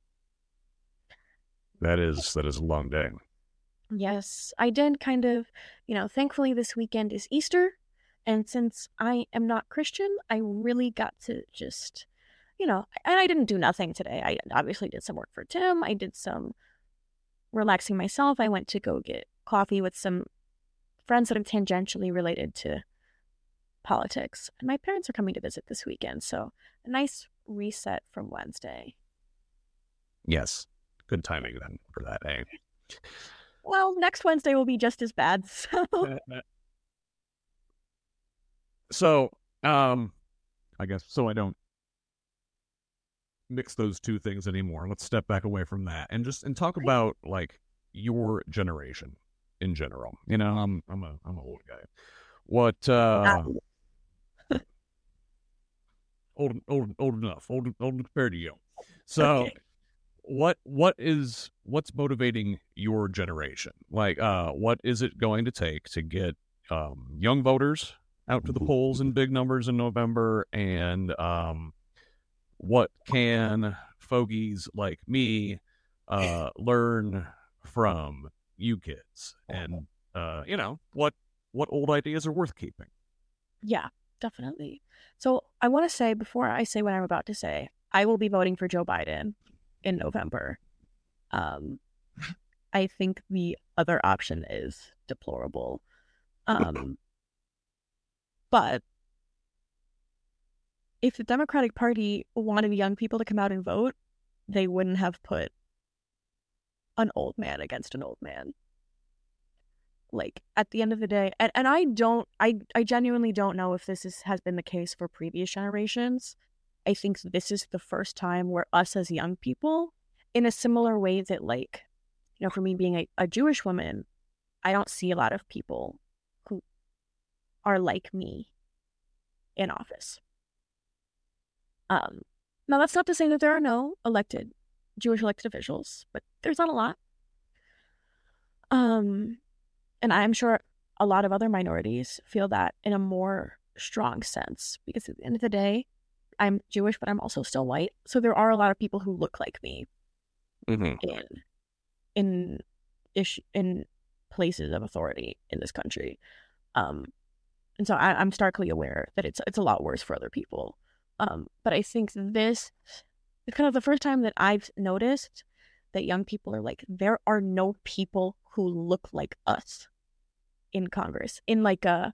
That is that is a long day. Yes, I did kind of, you know, thankfully this weekend is Easter, and since I am not Christian, I really got to just, you know, and I didn't do nothing today. I obviously did some work for Tim. I did some relaxing myself. I went to go get coffee with some friends that are tangentially related to politics. And my parents are coming to visit this weekend, so a nice reset from Wednesday. Yes. Good timing then for that, eh? Well, next Wednesday will be just as bad, so... so, um, I guess, so I don't mix those two things anymore. Let's step back away from that and just, and talk about, like, your generation in general. You know, I'm, I'm a, I'm an old guy. What, uh... old, old, old enough, old, old compared to you. So... Okay. What what is what's motivating your generation? Like, uh, what is it going to take to get um, young voters out to the polls in big numbers in November? And um, what can fogies like me uh, learn from you kids? And uh, you know, what what old ideas are worth keeping? Yeah, definitely. So I want to say, before I say what I'm about to say, I will be voting for Joe Biden in November. Um, I think the other option is deplorable. Um, but if the Democratic Party wanted young people to come out and vote, they wouldn't have put an old man against an old man. Like, at the end of the day, and, and I don't, I, I genuinely don't know if this is, has been the case for previous generations. I think this is the first time where us as young people, in a similar way that, like, you know, for me being a, a Jewish woman, I don't see a lot of people who are like me in office. Um, now, that's not to say that there are no elected, Jewish elected officials, but there's not a lot. Um, and I'm sure a lot of other minorities feel that in a more strong sense, because at the end of the day, I'm Jewish, but I'm also still white. So there are a lot of people who look like me mm-hmm. in in ish in places of authority in this country. Um, and so I, I'm starkly aware that it's it's a lot worse for other people. Um, but I think this is kind of the first time that I've noticed that young people are like, there are no people who look like us in Congress, in like a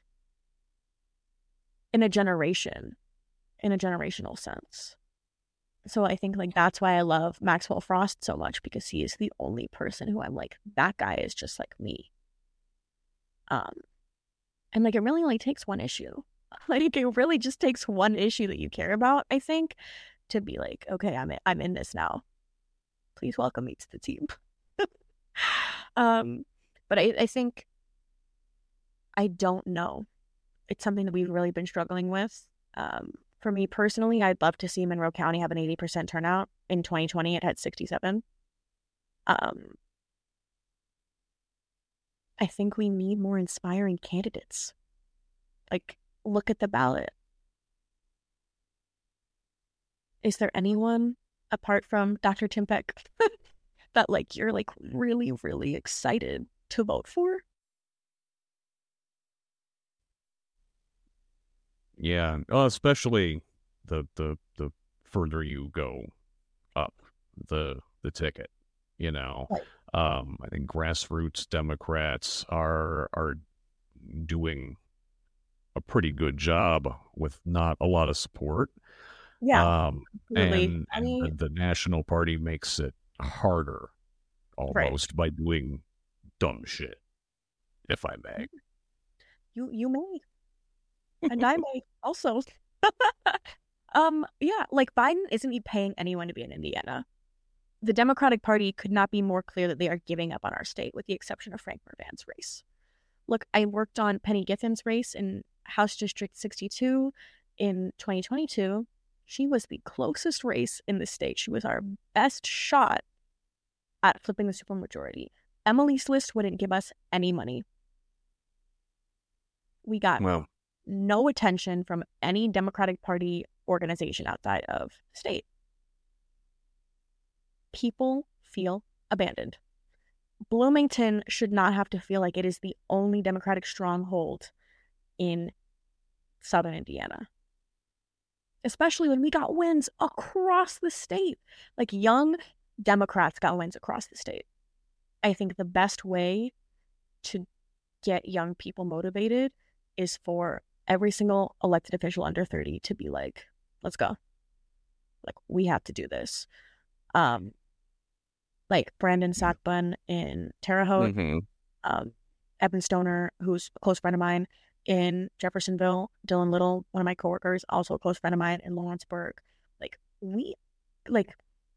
in a generation. in a generational sense. So I think like that's why I love Maxwell Frost so much, because he is the only person who I'm like, that guy is just like me. Um, and like it really only takes one issue. Like it really just takes one issue that you care about, I think, to be like, okay, I'm in, I'm in this now. Please welcome me to the team. um, but I, I think I don't know. It's something that we've really been struggling with. Um, for me personally, I'd love to see Monroe County have an eighty percent turnout. In twenty twenty, it had sixty-seven. Um, I think we need more inspiring candidates. Like, look at the ballot. Is there anyone apart from Doctor Tim Peck that like you're like really, really excited to vote for? Yeah, well, especially the the the further you go up the the ticket, you know. Right. Um, I think grassroots Democrats are are doing a pretty good job with not a lot of support. Yeah, Um, absolutely. and I and mean, the, the national party makes it harder right. almost by doing dumb shit, if I may. You you may. And I may also. um, yeah, like Biden isn't paying anyone to be in Indiana. The Democratic Party could not be more clear that they are giving up on our state, with the exception of Frank Mrvan's race. Look, I worked on Penny Githam's race in House District sixty-two in twenty twenty-two. She was the closest race in the state. She was our best shot at flipping the supermajority. Emily's List wouldn't give us any money. We got Well, no attention from any Democratic Party organization outside of the state. People feel abandoned. Bloomington should not have to feel like it is the only Democratic stronghold in Southern Indiana. Especially when we got wins across the state. Like young Democrats got wins across the state. I think the best way to get young people motivated is for every single elected official under thirty to be like, let's go. Like, we have to do this. Um, like Brandon Sackbun in Terre Haute, mm-hmm. um, Evan Stoner, who's a close friend of mine in Jeffersonville, Dylan Little, one of my coworkers, also a close friend of mine in Lawrenceburg. Like, we, like,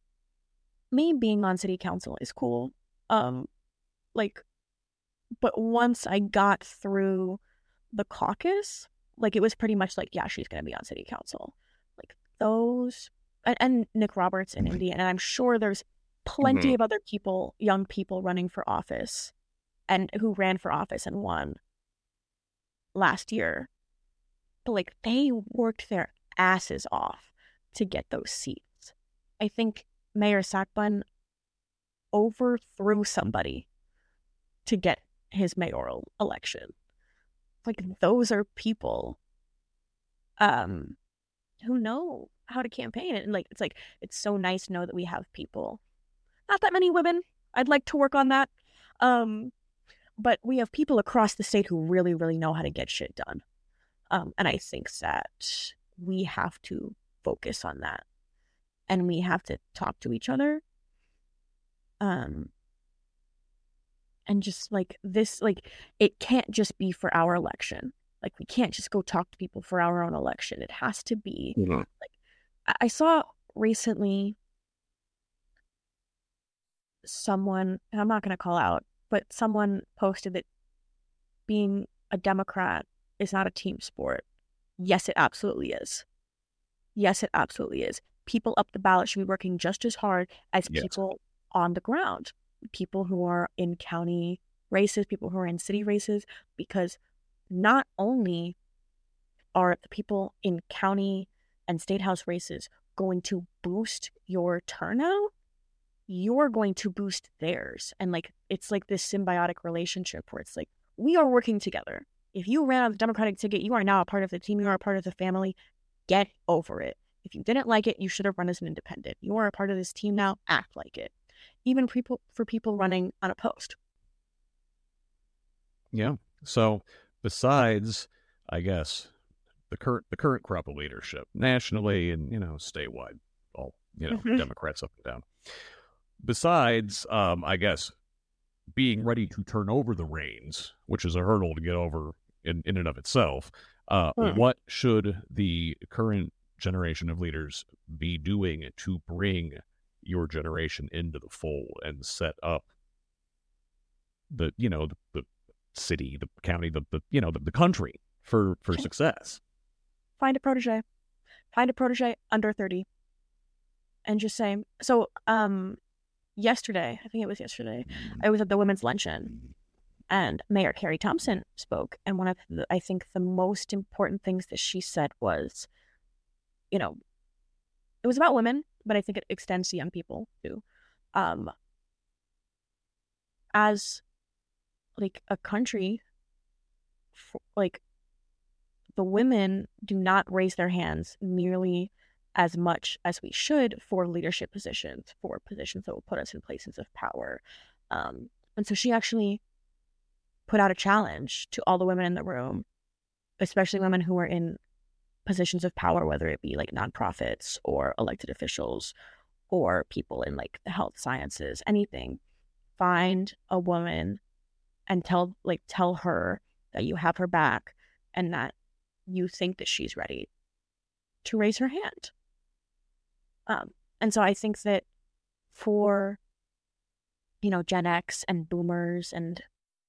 me being on city council is cool. Um, like, but once I got through the caucus, like, it was pretty much like, yeah, she's going to be on city council. Like, those, and, and Nick Roberts in Indiana, and I'm sure there's plenty mm-hmm. of other people, young people running for office and who ran for office and won last year. But like, they worked their asses off to get those seats. I think Mayor Sackbun overthrew somebody to get his mayoral election. Like, those are people um who know how to campaign. And like, it's like, it's so nice to know that we have people, not that many women, I'd like to work on that, um but we have people across the state who really really know how to get shit done. Um and I think that we have to focus on that, and we have to talk to each other, um and just like this, like, it can't just be for our election. Like, we can't just go talk to people for our own election. It has to be Mm-hmm. like, I, I saw recently someone, and I'm not going to call out, but someone posted that being a Democrat is not a team sport. Yes, it absolutely is. Yes, it absolutely is. People up the ballot should be working just as hard as Yes. people on the ground. People who are in county races, people who are in city races, because not only are the people in county and state house races going to boost your turnout, you're going to boost theirs. And like, it's like this symbiotic relationship where it's like, we are working together. If you ran on the Democratic ticket, you are now a part of the team. You are a part of the family. Get over it. If you didn't like it, you should have run as an independent. You are a part of this team now. Act like it. Even people, for people running unopposed. Yeah. So besides, I guess, the current the current crop of leadership nationally and, you know, statewide, all you know, Mhm. Democrats up and down. Besides, um, I guess, being ready to turn over the reins, which is a hurdle to get over in, in and of itself, uh, Hmm. what should the current generation of leaders be doing to bring your generation into the fold and set up the, you know, the, the city, the county, the, the you know, the, the country for, for success? Find a protege. Find a protege under thirty. And just say, so um, yesterday, I think it was yesterday, I was at the women's luncheon and Mayor Carrie Thompson spoke. And one of the, I think the most important things that she said was, you know, it was about women, but I think it extends to young people too. Um, as like a country, f- like the women do not raise their hands nearly as much as we should for leadership positions, for positions that will put us in places of power. Um, and so she actually put out a challenge to all the women in the room, especially women who are in positions of power, whether it be like nonprofits or elected officials or people in like the health sciences, anything. Find a woman and tell like tell her that you have her back and that you think that she's ready to raise her hand. Um, and so I think that for, you know, Gen X and boomers and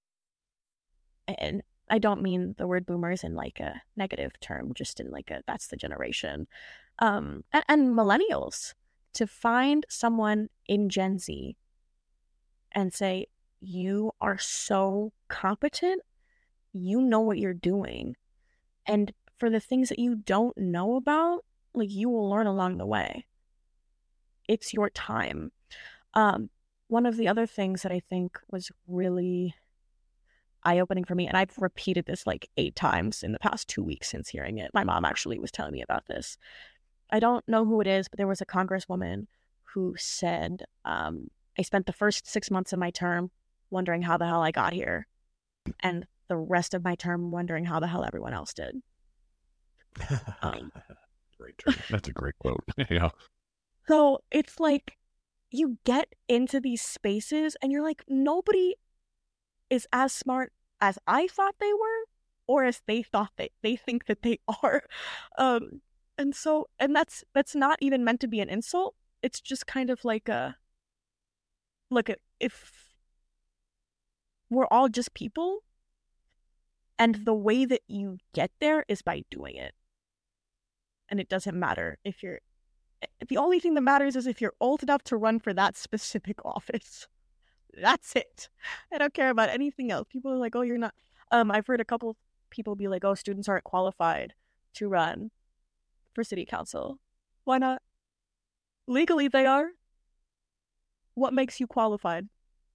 and I don't mean the word boomers in like a negative term, just in like a that's the generation. Um, and, and millennials, to find someone in Gen Z and say, you are so competent, you know what you're doing. And for the things that you don't know about, like you will learn along the way. It's your time. Um, one of the other things that I think was really eye-opening for me, and I've repeated this like eight times in the past two weeks since hearing it. My mom actually was telling me about this. I don't know who it is, but there was a congresswoman who said, um, I spent the first six months of my term wondering how the hell I got here, and the rest of my term wondering how the hell everyone else did. Um, Great term. That's a great quote. Yeah. so it's like you get into these spaces and you're like, nobody is as smart as I thought they were or as they thought they, they think that they are. Um, and so, and that's, that's not even meant to be an insult. It's just kind of like a, look, if we're all just people and the way that you get there is by doing it. And it doesn't matter if you're, the only thing that matters is if you're old enough to run for that specific office. That's it. I don't care about anything else. People are like, oh, you're not. Um, I've heard a couple people be like, oh, students aren't qualified to run for city council. Why not? Legally, they are. What makes you qualified?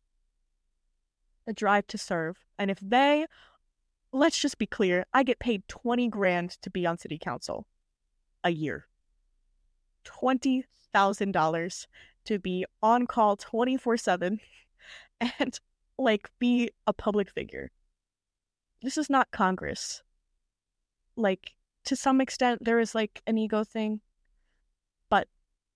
A drive to serve. And if they, let's just be clear, I get paid twenty grand to be on city council a year. twenty thousand dollars to be on call twenty-four seven and like be a public figure. This is not Congress. Like, to some extent, there is like an ego thing, but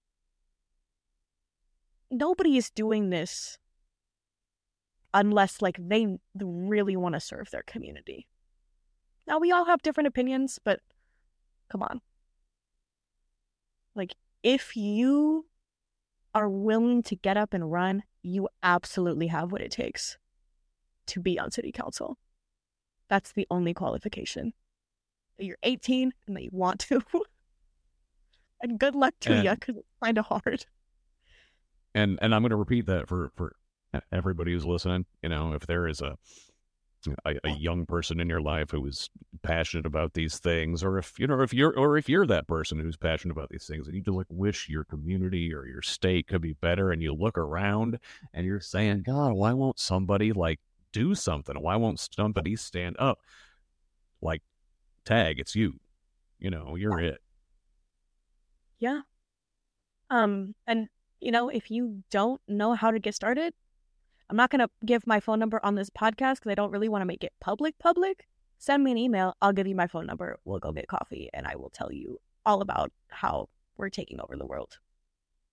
nobody is doing this unless like they really want to serve their community. Now, we all have different opinions, but come on. Like, if you are willing to get up and run, you absolutely have what it takes to be on city council. That's the only qualification. That you're eighteen and that you want to. And good luck to And- you, because it's kind of hard. And and I'm going to repeat that for, for everybody who's listening. You know, if there is a, a a young person in your life who is passionate about these things, or if you know, if you're or if you're that person who's passionate about these things, and you just like wish your community or your state could be better, and you look around and you're saying, God, why won't somebody like do something? Why won't somebody stand up? Like, tag, it's you. You know, you're it. Yeah. Um, and you know, if you don't know how to get started, I'm not going to give my phone number on this podcast because I don't really want to make it public public. Send me an email. I'll give you my phone number. We'll go get coffee and I will tell you all about how we're taking over the world.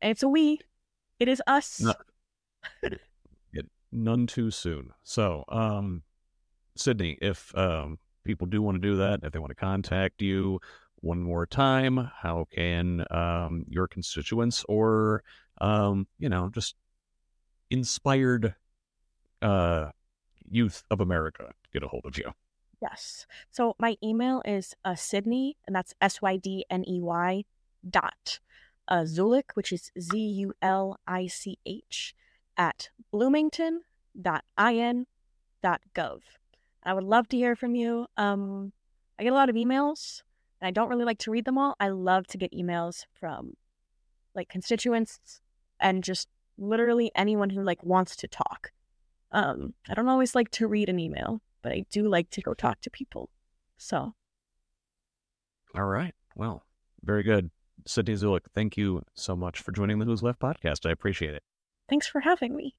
And it's a we. It is us. No, it, none too soon. So, um, Sydney, if um, people do want to do that, if they want to contact you one more time, how can um, your constituents or, um, you know, just inspired uh, youth of America get a hold of you? Yes. So my email is uh, Sydney, and that's S Y D N E Y dot uh, Zulich, which is Z U L I C H, at bloomington dot I N dot gov. I would love to hear from you. Um, I get a lot of emails, and I don't really like to read them all. I love to get emails from like constituents and just literally anyone who like wants to talk. Um, I don't always like to read an email, but I do like to go talk to people. So. All right. Well, very good. Sydney Zulich, thank you so much for joining the Who's Left podcast. I appreciate it. Thanks for having me.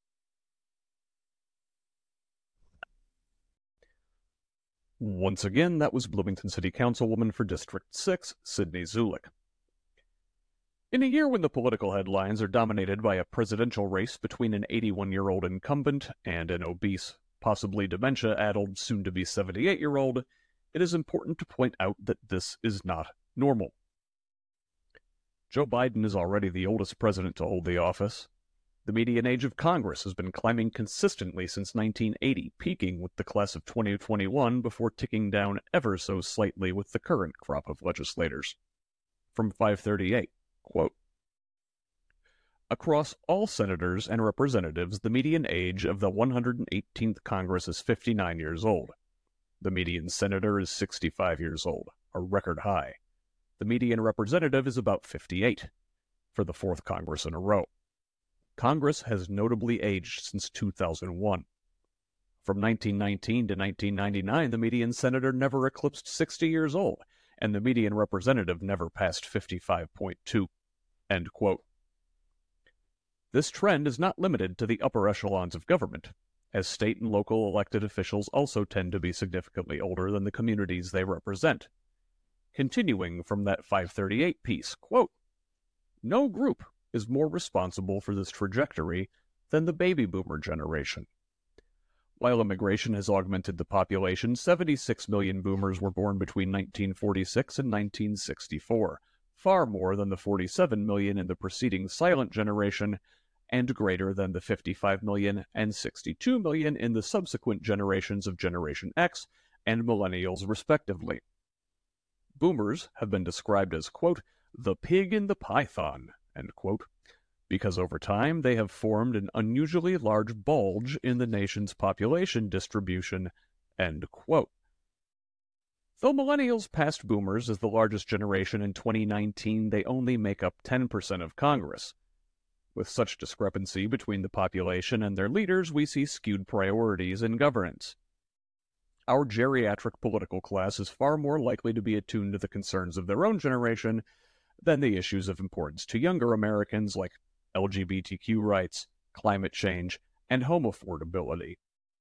Once again, that was Bloomington City Councilwoman for District six, Sydney Zulich. In a year when the political headlines are dominated by a presidential race between an eighty-one-year-old incumbent and an obese, possibly dementia-addled, soon-to-be seventy-eight-year-old, it is important to point out that this is not normal. Joe Biden is already the oldest president to hold the office. The median age of Congress has been climbing consistently since nineteen eighty, peaking with the class of twenty twenty-one before ticking down ever so slightly with the current crop of legislators. From five thirty-eight, quote, across all senators and representatives, the median age of the one hundred eighteenth Congress is fifty-nine years old. The median senator is sixty-five years old, a record high. The median representative is about fifty-eight, for the fourth Congress in a row. Congress has notably aged since two thousand one. From nineteen nineteen to nineteen ninety-nine, the median senator never eclipsed sixty years old, and the median representative never passed fifty-five point two. End quote. This trend is not limited to the upper echelons of government, as state and local elected officials also tend to be significantly older than the communities they represent. Continuing from that five thirty-eight piece, quote, no group is more responsible for this trajectory than the baby boomer generation. While immigration has augmented the population, seventy-six million boomers were born between nineteen forty-six and nineteen sixty-four, far more than the forty-seven million in the preceding silent generation, and greater than the fifty-five million and sixty-two million in the subsequent generations of Generation X and millennials, respectively. Boomers have been described as, quote, the pig in the python, end quote, because over time they have formed an unusually large bulge in the nation's population distribution, end quote. Though millennials passed boomers as the largest generation in twenty nineteen, they only make up ten percent of Congress. With such discrepancy between the population and their leaders, we see skewed priorities in governance. Our geriatric political class is far more likely to be attuned to the concerns of their own generation than the issues of importance to younger Americans like L G B T Q rights, climate change, and home affordability.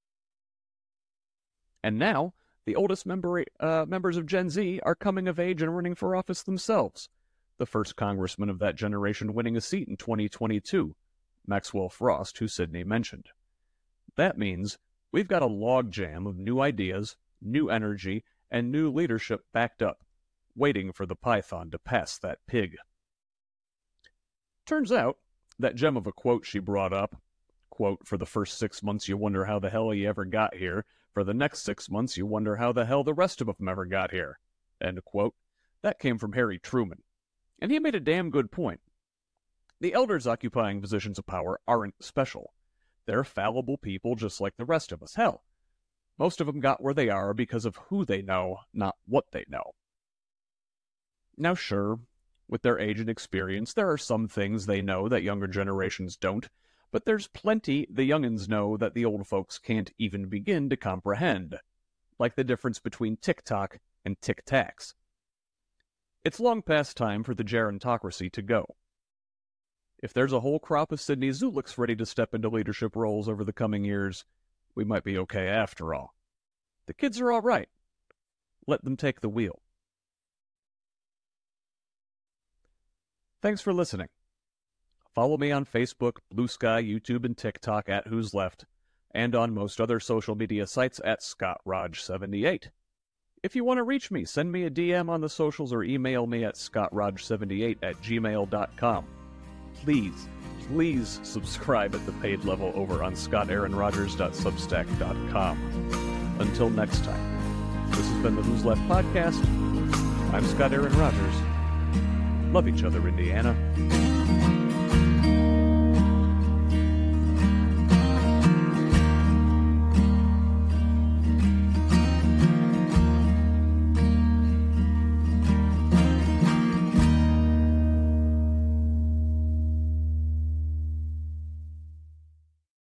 And now, the oldest member, uh, members of Gen Z are coming of age and running for office themselves, the first congressman of that generation winning a seat in twenty twenty-two, Maxwell Frost, who Sydney mentioned. That means we've got a logjam of new ideas, new energy, and new leadership backed up, waiting for the python to pass that pig. Turns out, that gem of a quote she brought up, quote, for the first six months you wonder how the hell you ever got here, for the next six months you wonder how the hell the rest of them ever got here, end quote, that came from Harry Truman. And he made a damn good point. The elders occupying positions of power aren't special. They're fallible people just like the rest of us. Hell, most of them got where they are because of who they know, not what they know. Now sure, with their age and experience, there are some things they know that younger generations don't, but there's plenty the young'uns know that the old folks can't even begin to comprehend, like the difference between TikTok and Tic-Tacs. It's long past time for the gerontocracy to go. If there's a whole crop of Sydney Zulichs ready to step into leadership roles over the coming years, we might be okay after all. The kids are all right. Let them take the wheel. Thanks for listening. Follow me on Facebook, Blue Sky, YouTube, and TikTok at Who's Left, and on most other social media sites at Scott Rog seventy-eight. If you want to reach me, send me a D M on the socials or email me at scott rog seventy-eight at gmail dot com. Please, please subscribe at the paid level over on scott aaron rogers dot substack dot com. Until next time, this has been the Who's Left podcast. I'm Scott Aaron Rogers. Love each other, Indiana.